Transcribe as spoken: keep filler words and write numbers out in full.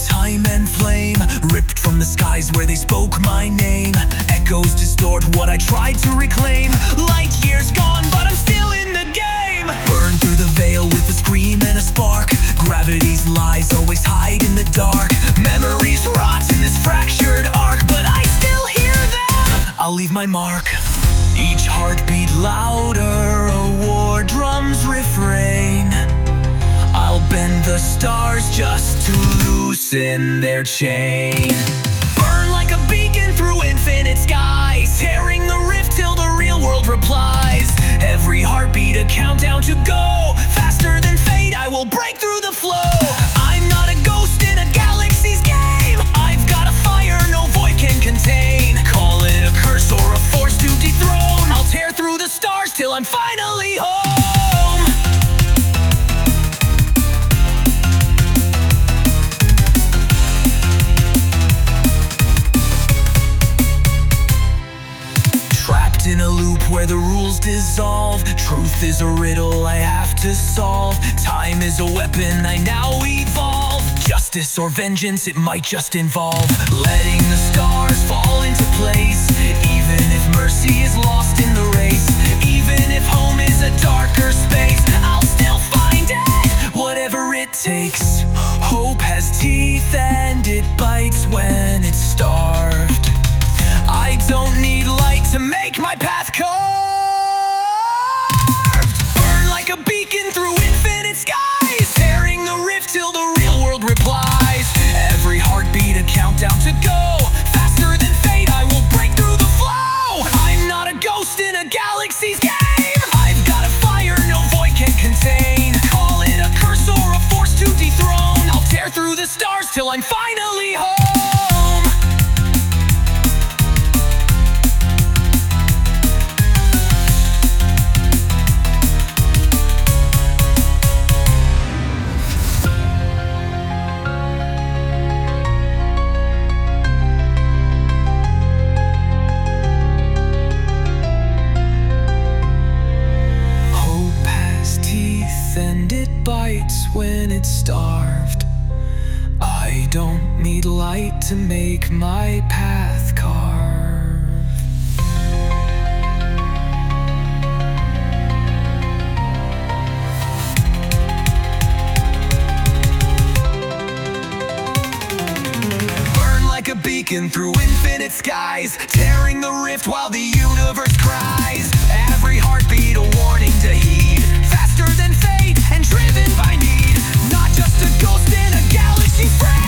Time and flame, ripped from the skies where they spoke my name. Echoes distort what I tried to reclaim. Light years gone, but I'm still in the game. Burn through the veil with a scream and a spark. Gravity's lies always hide in the dark. Memories rot in this fractured arc, but I still hear them. I'll leave my mark. Each heartbeat louder, a war drum's refrain. I'll bend the stars just to loosen their chain. Burn like a beacon through infinite skies, tearing the rift till the real world replies. Every heartbeat a countdown to go. Faster than fate, I will break through the flow. I'm not a ghost in a galaxy's game. I've got a fire no void can contain. Call it a curse or a force to dethrone. I'll tear through the stars till I'm finally home. In a loop where the rules dissolve. Truth is a riddle I have to solve. Time is a weapon I now evolve. Justice or vengeance, it might just involve letting the stars fall into place. Even if mercy is lost in the race, even if home is a darker space, I'll still find it, whatever it takes. Hope has teeth and it bites when it's starved. I don't need light to make my path carved. Burn like a beacon through infinite skies, tearing the rift till the real world replies. Every heartbeat a countdown to go. Faster than fate, I will break through the flow. I'm not a ghost in a galaxy's game. I've got a fire no void can contain. Call it a curse or a force to dethrone. I'll tear through the stars till I'm finally home. And it bites when it's starved. I don't need light to make my path carved. Burn like a beacon through infinite skies, tearing the rift while the universe cries. Every heartbeat a warning to heed. Faster than fate and driven by need. Not just a ghost in a galaxy frame.